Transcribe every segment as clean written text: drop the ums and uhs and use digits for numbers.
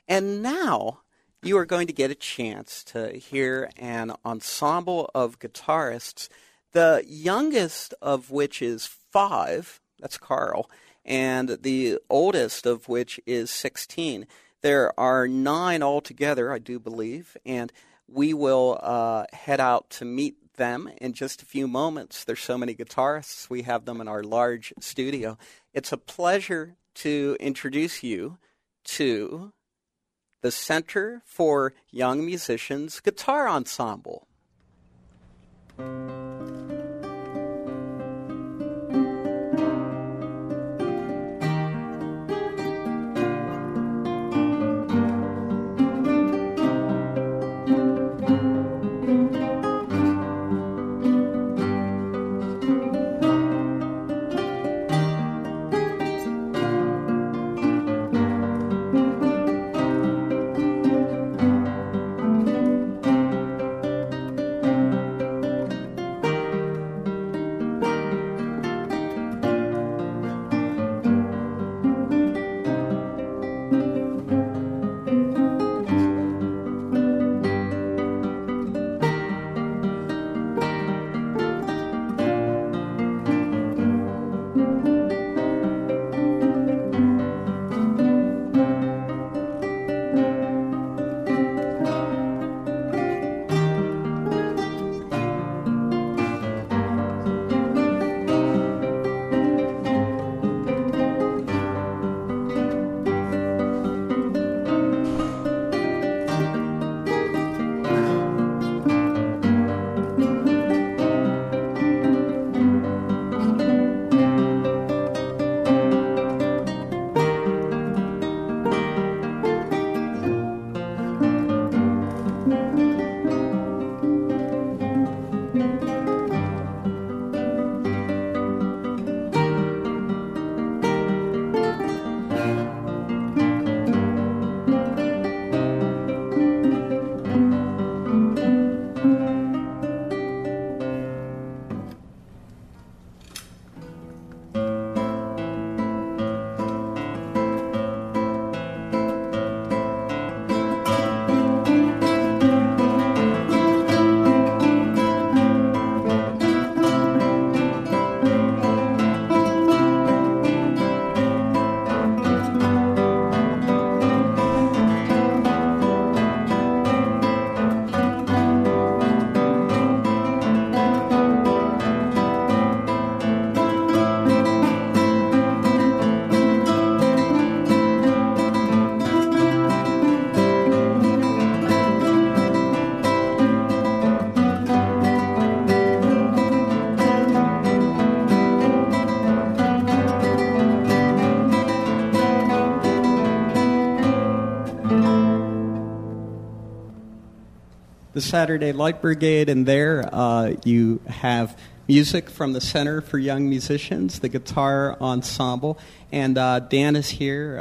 And now you are going to get a chance to hear an ensemble of guitarists, the youngest of which is 5, that's Carl, and the oldest of which is 16. There are 9 altogether, I do believe, and we will head out to meet them in just a few moments. There's so many guitarists. We have them in our large studio. It's a pleasure to introduce you to the Center for Young Musicians Guitar Ensemble. The Saturday Light Brigade, and there you have music from the Center for Young Musicians, the Guitar Ensemble, and Dan is here,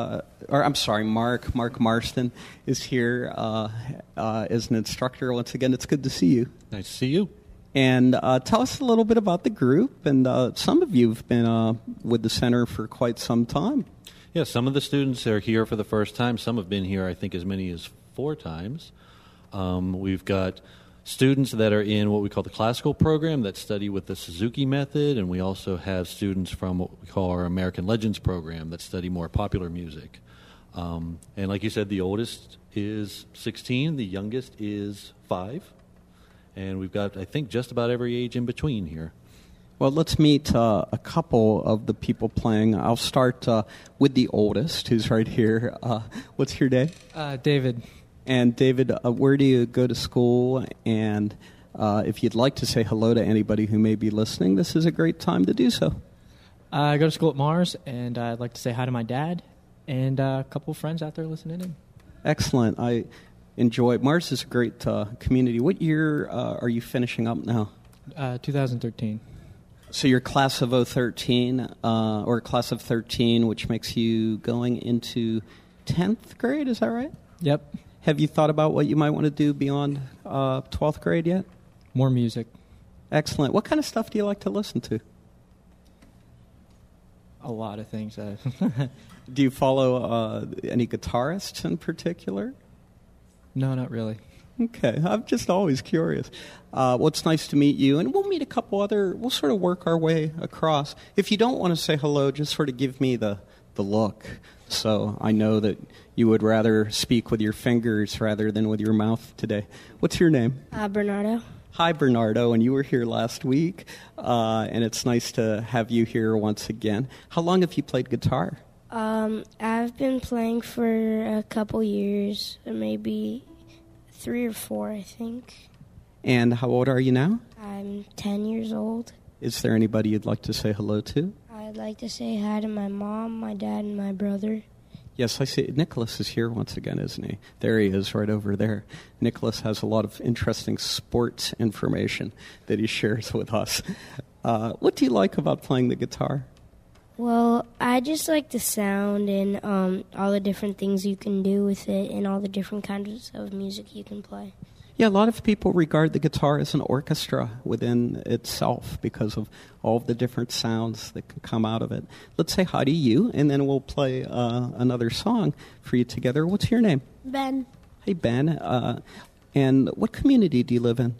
Mark Marston is here as an instructor. Once again, it's good to see you. Nice to see you. And tell us a little bit about the group, and some of you have been with the Center for quite some time. Yeah, some of the students are here for the first time. Some have been here, I think, as many as 4 times. We've got students that are in what we call the classical program that study with the Suzuki method, and we also have students from what we call our American Legends program that study more popular music. And like you said, the oldest is 16, the youngest is 5, and we've got, I think, just about every age in between here. Well, let's meet a couple of the people playing. I'll start with the oldest, who's right here. What's your name? David. And David, where do you go to school? And if you'd like to say hello to anybody who may be listening, this is a great time to do so. I go to school at Mars, and I'd like to say hi to my dad and a couple of friends out there listening in. Excellent. I enjoy it. Mars is a great community. What year are you finishing up now? 2013. So you're class of 013, or class of 13, which makes you going into 10th grade, is that right? Yep. Have you thought about what you might want to do beyond 12th grade yet? More music. Excellent. What kind of stuff do you like to listen to? A lot of things. Do you follow any guitarists in particular? No, not really. Okay, I'm just always curious. Well, it's nice to meet you, and we'll meet a couple other, we'll sort of work our way across. If you don't want to say hello, just sort of give me the look, so I know that you would rather speak with your fingers rather than with your mouth today. What's your name? Bernardo. Hi, Bernardo, and you were here last week, and it's nice to have you here once again. How long have you played guitar? I've been playing for a couple years, maybe 3 or 4, I think. And how old are you now? I'm 10 years old. Is there anybody you'd like to say hello to? I'd like to say hi to my mom, my dad, and my brother. Yes, I see. Nicholas is here once again, isn't he? There he is, right over there. Nicholas has a lot of interesting sports information that he shares with us. What do you like about playing the guitar? Well, I just like the sound and all the different things you can do with it and all the different kinds of music you can play. Yeah, a lot of people regard the guitar as an orchestra within itself because of all of the different sounds that can come out of it. Let's say hi to you, and then we'll play another song for you together. What's your name? Ben. Hey, Ben. And what community do you live in?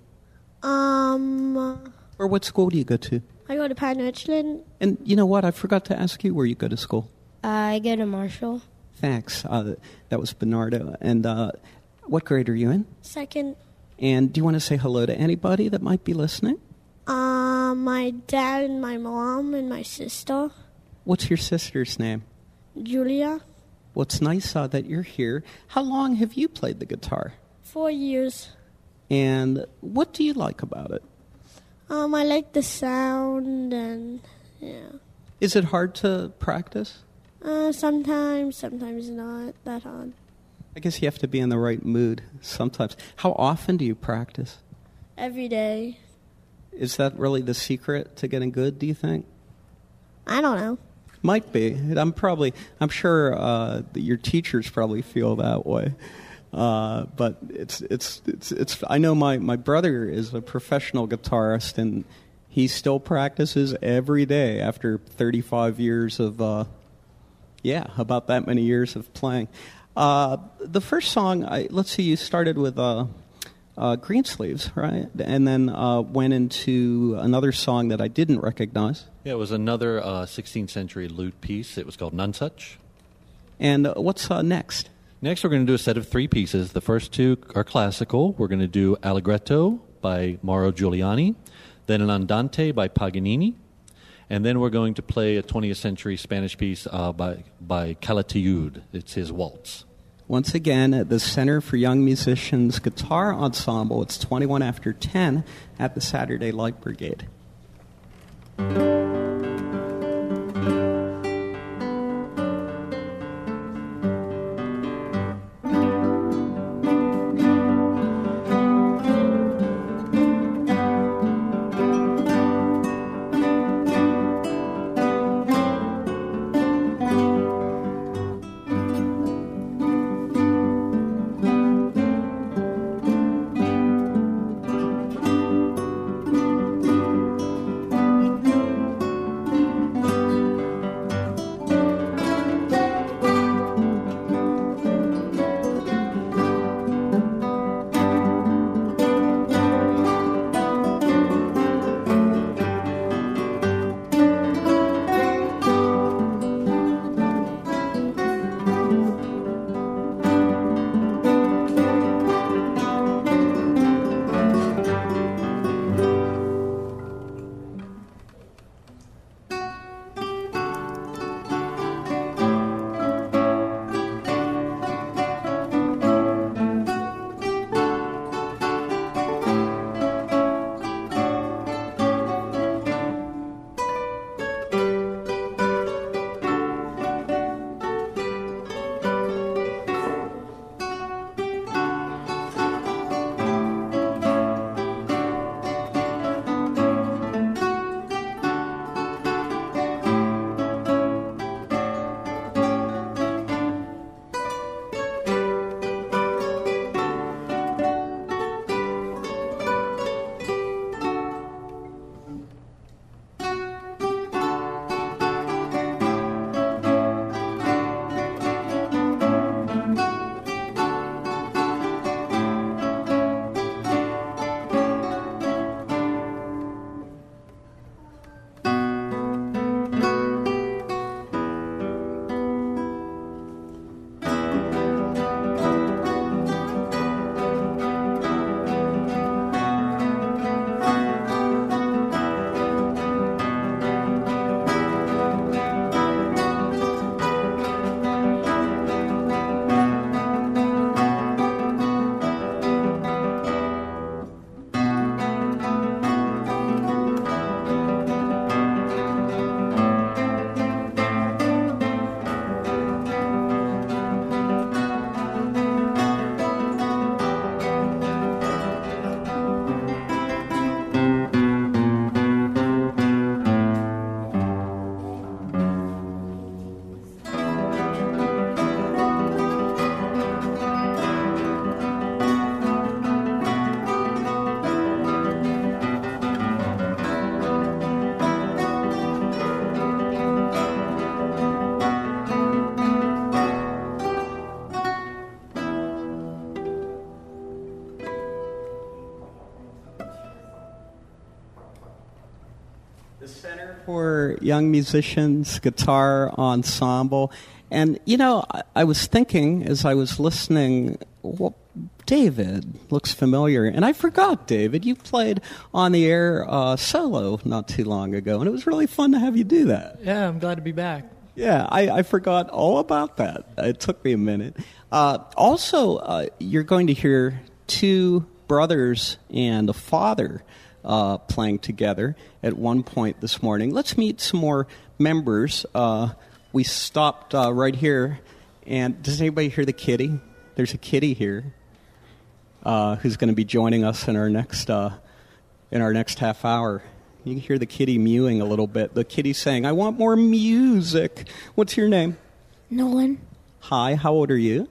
Or what school do you go to? I go to Pine Richland. And you know what? I forgot to ask you where you go to school. I go to Marshall. Thanks. That was Bernardo. And what grade are you in? 2nd. And do you want to say hello to anybody that might be listening? My dad and my mom and my sister. What's your sister's name? Julia. Well, it's nice that you're here. How long have you played the guitar? 4 years. And what do you like about it? I like the sound and, yeah. Is it hard to practice? Sometimes not that hard. I guess you have to be in the right mood sometimes. How often do you practice? Every day. Is that really the secret to getting good, do you think? I don't know. Might be. I'm sure that your teachers probably feel that way. But it's. I know my brother is a professional guitarist, and he still practices every day after 35 years of, about that many years of playing. The first song, let's see, you started with Greensleeves, right? And then went into another song that I didn't recognize. Yeah, it was another 16th century lute piece. It was called Nonsuch. And what's next? Next, we're going to do a set of 3 pieces. The first 2 are classical. We're going to do Allegretto by Mauro Giuliani, then an Andante by Paganini, and then we're going to play a 20th century Spanish piece by Calatayud. It's his waltz. Once again, at the Center for Young Musicians Guitar Ensemble, it's 21 after 10 at the Saturday Light Brigade. for Young Musicians Guitar Ensemble. And, you know, I was thinking as I was listening, well, David looks familiar. And I forgot, David, you played on the air solo not too long ago, and it was really fun to have you do that. Yeah, I'm glad to be back. Yeah, I forgot all about that. It took me a minute. Also, you're going to hear two brothers and a father playing together at one point this morning. Let's meet some more members. We stopped right here, and does anybody hear the kitty? There's a kitty here who's going to be joining us in our next half hour. You can hear the kitty mewing a little bit. The kitty's saying, "I want more music." What's your name? Nolan. Hi, how old are you?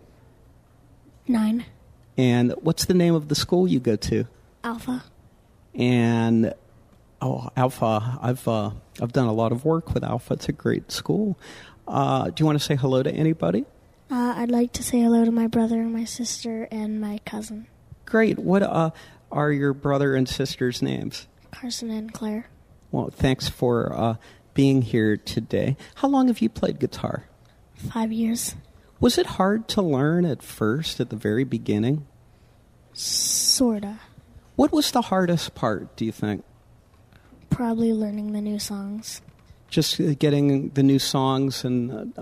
9. And what's the name of the school you go to? Alpha. And Alpha, I've done a lot of work with Alpha. It's a great school. Do you want to say hello to anybody? I'd like to say hello to my brother, my sister, and my cousin. Great. What are your brother and sister's names? Carson and Claire. Well, thanks for being here today. How long have you played guitar? 5 years. Was it hard to learn at first, at the very beginning? Sorta. What was the hardest part, do you think? Probably learning the new songs. Just getting the new songs and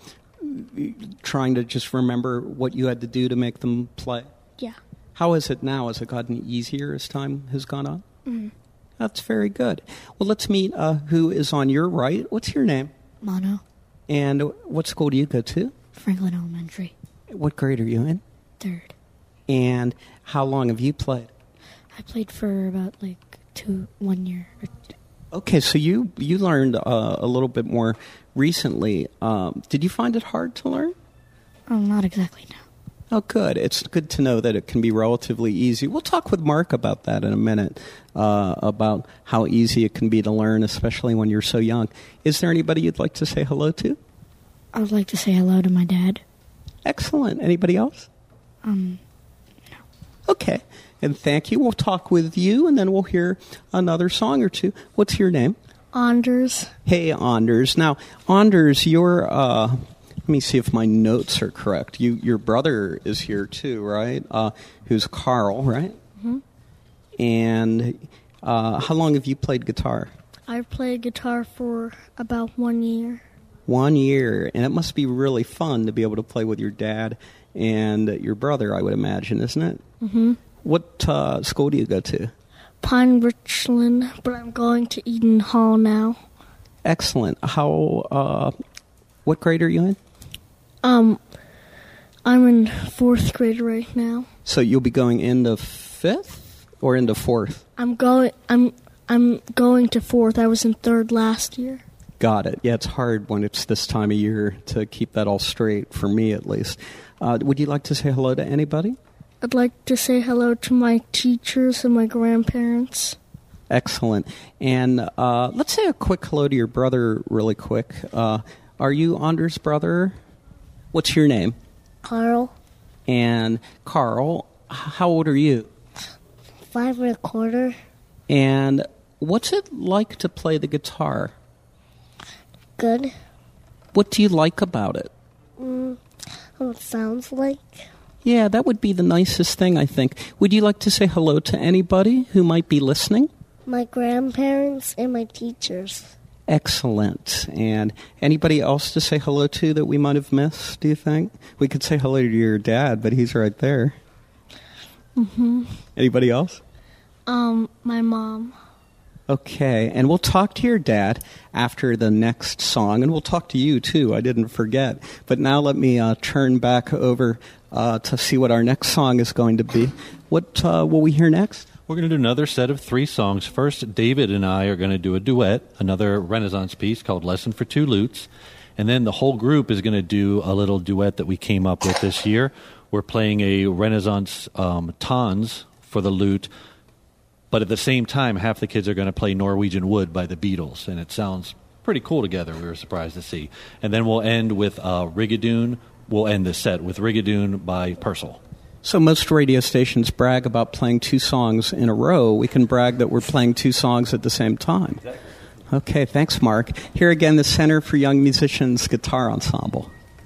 trying to just remember what you had to do to make them play? Yeah. How is it now? Has it gotten easier as time has gone on? Mm-hmm. That's very good. Well, let's meet who is on your right. What's your name? Mono. And what school do you go to? Franklin Elementary. What grade are you in? 3rd. And how long have you played? I played for about 1 year. Okay, so you learned a little bit more recently. Did you find it hard to learn? Not exactly, no. Oh, good. It's good to know that it can be relatively easy. We'll talk with Mark about that in a minute, about how easy it can be to learn, especially when you're so young. Is there anybody you'd like to say hello to? I would like to say hello to my dad. Excellent. Anybody else? No. Okay. And thank you. We'll talk with you, and then we'll hear another song or two. What's your name? Anders. Hey, Anders. Now, Anders, you're... let me see if my notes are correct. Your brother is here too, right? Who's Carl, right? Mm-hmm. And how long have you played guitar? I've played guitar for about 1 year. 1 year. And it must be really fun to be able to play with your dad and your brother, I would imagine, isn't it? Mm-hmm. What school do you go to? Pine Richland, but I'm going to Eden Hall now. Excellent. What grade are you in? I'm in 4th grade right now. So you'll be going into 5th or into 4th? I'm going to 4th. I was in 3rd last year. Got it. Yeah, it's hard when it's this time of year to keep that all straight, for me at least. Would you like to say hello to anybody? I'd like to say hello to my teachers and my grandparents. Excellent. And let's say a quick hello to your brother really quick. Are you Anders' brother? What's your name? Carl. And Carl, how old are you? 5 1/4. And what's it like to play the guitar? Good. What do you like about it? How it sounds like. Yeah, that would be the nicest thing, I think. Would you like to say hello to anybody who might be listening? My grandparents and my teachers. Excellent. And anybody else to say hello to that we might have missed, do you think? We could say hello to your dad, but he's right there. Mm-hmm. Anybody else? My mom. Okay, and we'll talk to your dad after the next song, and we'll talk to you, too. I didn't forget. But now let me turn back over to see what our next song is going to be. What will we hear next? We're going to do another set of 3 songs. First, David and I are going to do a duet, another Renaissance piece called Lesson for Two Lutes. And then the whole group is going to do a little duet that we came up with this year. We're playing a Renaissance Tons for the lute, but at the same time, half the kids are going to play Norwegian Wood by the Beatles, and it sounds pretty cool together, we were surprised to see. And then we'll end with Rigadoon. We'll end the set with Rigadoon by Purcell. So most radio stations brag about playing 2 songs in a row. We can brag that we're playing 2 songs at the same time. Exactly. Okay, thanks, Mark. Here again, the Center for Young Musicians Guitar Ensemble.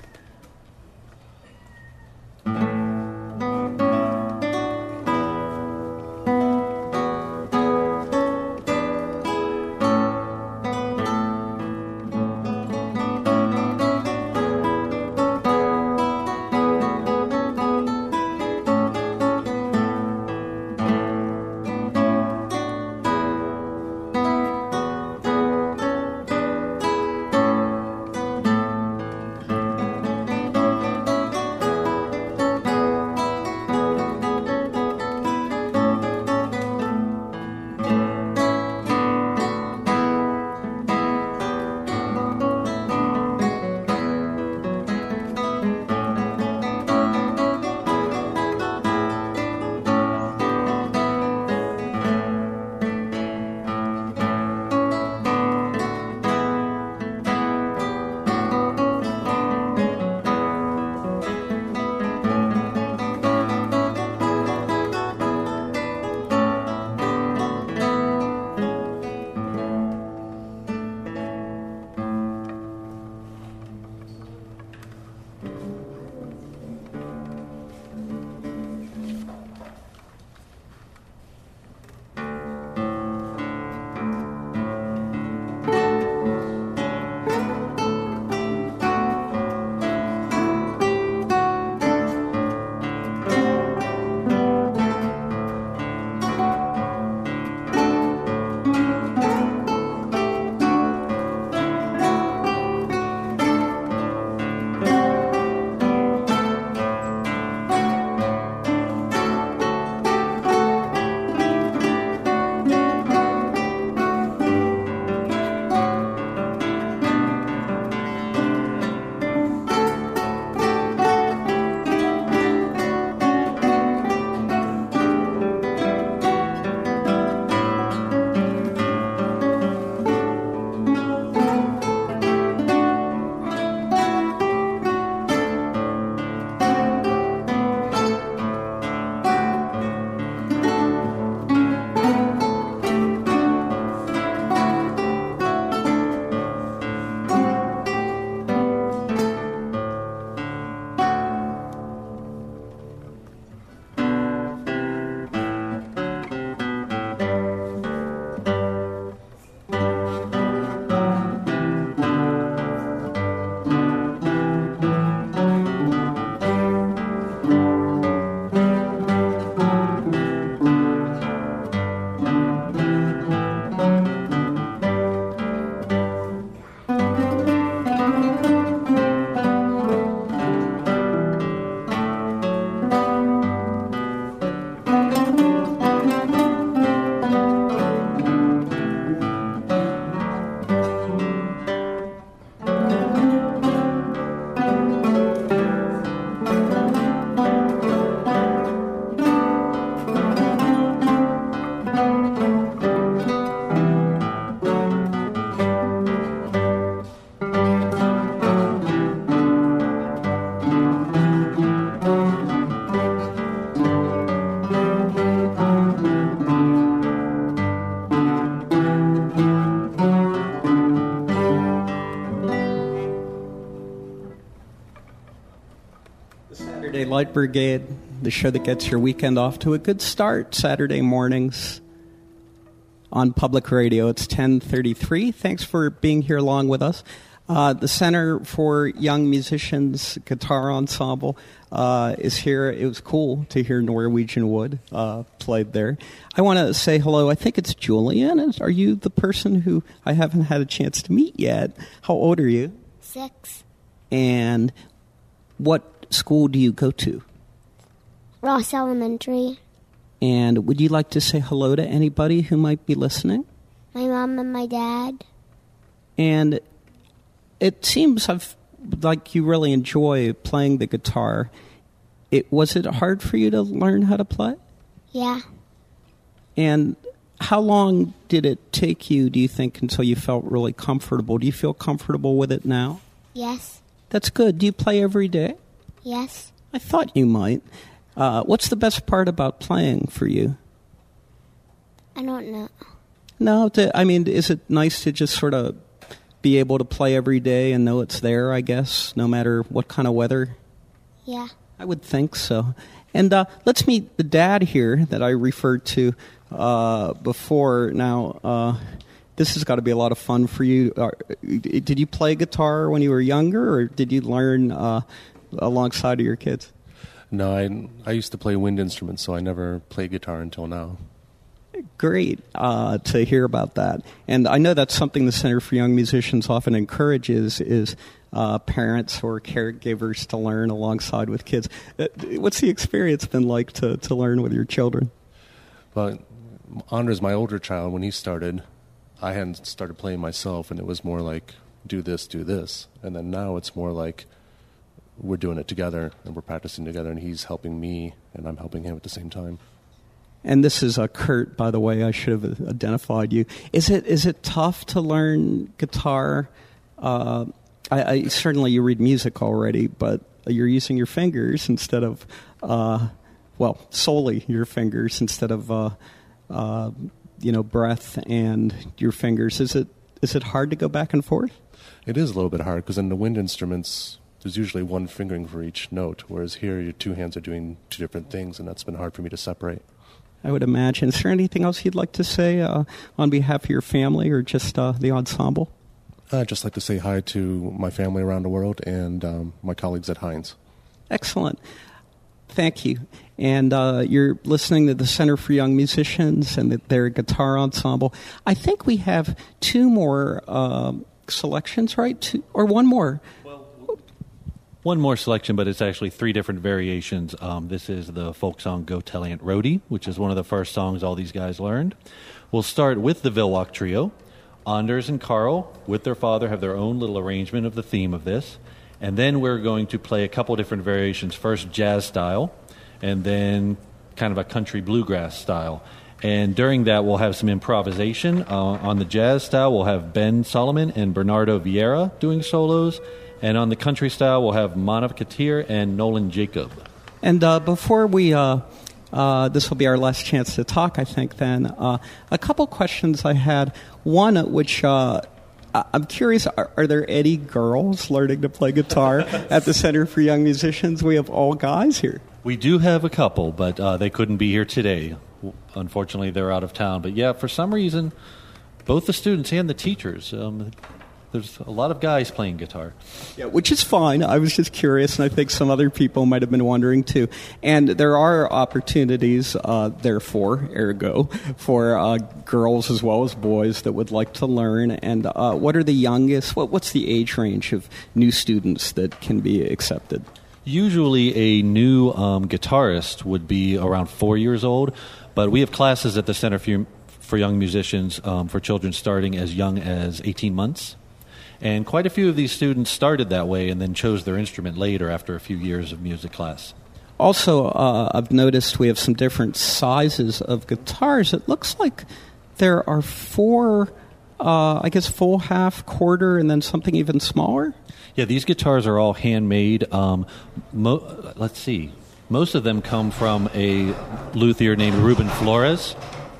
Light Brigade, the show that gets your weekend off to a good start, Saturday mornings on public radio. It's 10:33. Thanks for being here along with us. The Center for Young Musicians Guitar Ensemble is here. It was cool to hear Norwegian Wood played there. I want to say hello. I think it's Julian. Are you the person who I haven't had a chance to meet yet? How old are you? 6. And what school do you go to? Ross Elementary. And would you like to say hello to anybody who might be listening? My mom and my dad. And it seems like you really enjoy playing the guitar. Was it hard for you to learn how to play? Yeah. And how long did it take you, do you think, until you felt really comfortable? Do you feel comfortable with it now? Yes. That's good. Do you play every day? Yes. I thought you might. What's the best part about playing for you? I don't know. No, I mean, is it nice to just sort of be able to play every day and know it's there, I guess, no matter what kind of weather? Yeah. I would think so. And let's meet the dad here that I referred to before. Now, this has got to be a lot of fun for you. Did you play guitar when you were younger, or did you learn alongside of your kids? No, I used to play wind instruments, so I never played guitar until now. Great to hear about that. And I know that's something the Center for Young Musicians often encourages is parents or caregivers to learn alongside with kids. What's the experience been like to learn with your children? Well, Andres, my older child, when he started, I hadn't started playing myself, and it was more like, do this. And then now it's more like we're doing it together, and we're practicing together, and he's helping me, and I'm helping him at the same time. And this is Kurt, by the way. I should have identified you. Is it tough to learn guitar? I certainly you read music already, but you're using your fingers instead of, solely your fingers instead of, breath and your fingers. Is it hard to go back and forth? It is a little bit hard because in the wind instruments, there's usually one fingering for each note, whereas here your two hands are doing two different things, and that's been hard for me to separate. I would imagine. Is there anything else you'd like to say on behalf of your family or just the ensemble? I'd just like to say hi to my family around the world and my colleagues at Heinz. Excellent. Thank you. And you're listening to the Center for Young Musicians and their guitar ensemble. I think we have two more selections, right? Or one more. One more selection, but it's actually three different variations. This is the folk song Go Tell Aunt Rhody, which is one of the first songs all these guys learned. We'll start with the Vilwalk Trio. Anders and Carl, with their father, have their own little arrangement of the theme of this. And then we're going to play a couple different variations. First, jazz style, and then kind of a country bluegrass style. And during that, we'll have some improvisation. On the jazz style, we'll have Ben Solomon and Bernardo Vieira doing solos. And on the country style, we'll have Manav Katir and Nolan Jacob. And before we, this will be our last chance to talk, I think, then, a couple questions I had. One, which I'm curious, are there any girls learning to play guitar at the Center for Young Musicians? We have all guys here. We do have a couple, but they couldn't be here today. Unfortunately, they're out of town. But yeah, for some reason, both the students and the teachers, there's a lot of guys playing guitar. Yeah, which is fine. I was just curious, and I think some other people might have been wondering too. And there are opportunities, therefore, ergo, for girls as well as boys that would like to learn. And what are the youngest? What's the age range of new students that can be accepted? Usually a new guitarist would be around 4 years old, but we have classes at the Center for Young Musicians for children starting as young as 18 months. And quite a few of these students started that way and then chose their instrument later after a few years of music class. Also, I've noticed we have some different sizes of guitars. It looks like there are 4, full, half, quarter, and then something even smaller. Yeah, these guitars are all handmade. Let's see. Most of them come from a luthier named Ruben Flores.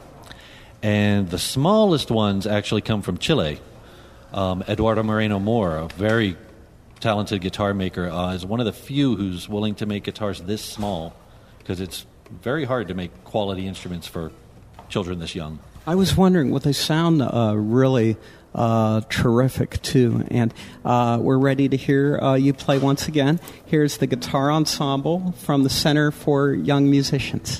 And the smallest ones actually come from Chile. Eduardo Moreno Moore, a very talented guitar maker, is one of the few who's willing to make guitars this small because it's very hard to make quality instruments for children this young. I was wondering, they sound really terrific, too. And we're ready to hear you play once again. Here's the guitar ensemble from the Center for Young Musicians.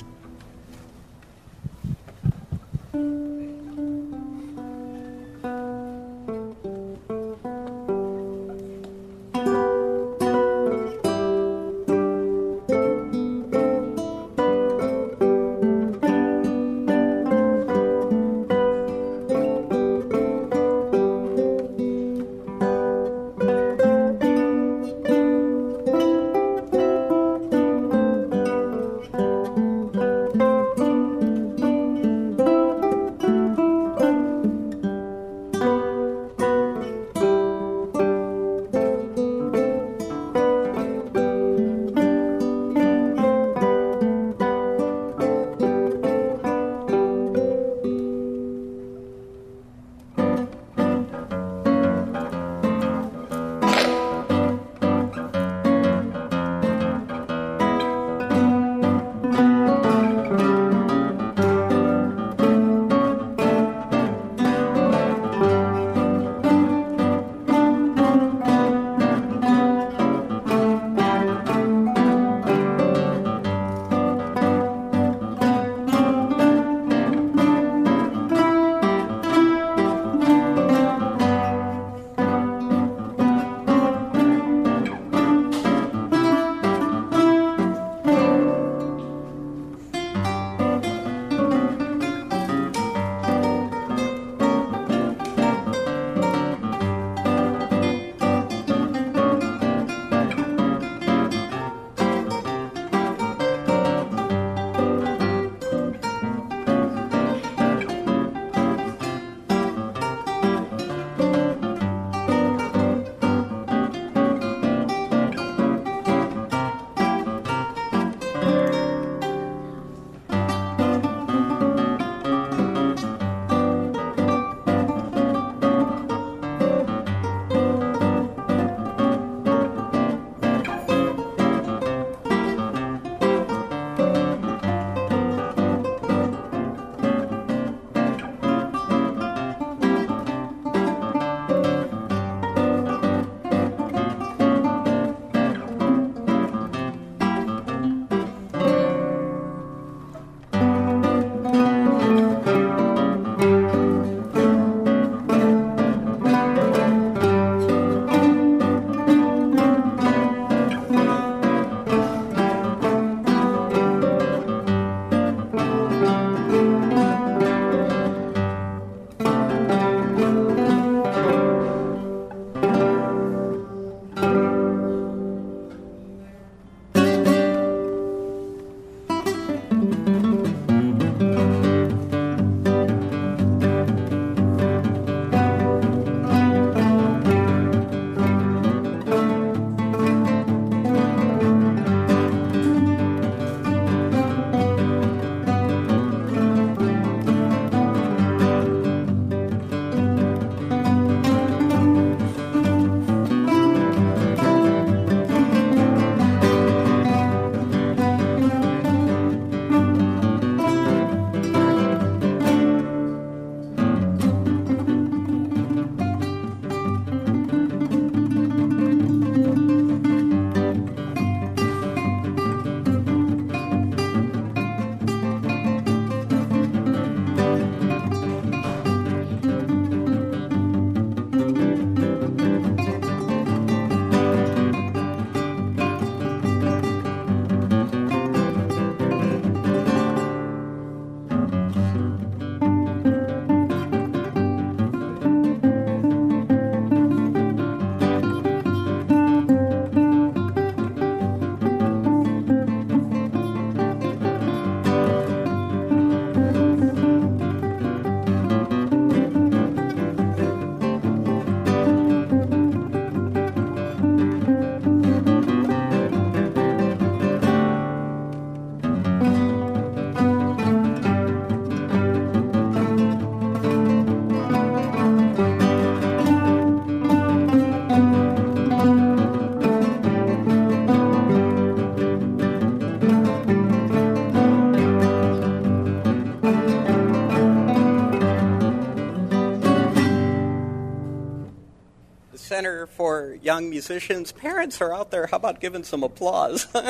Center for Young Musicians. Parents are out there. How about giving some applause? Well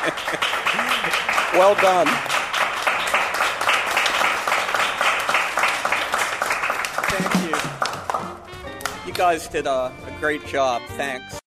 done. Thank you. You guys did a great job. Thanks.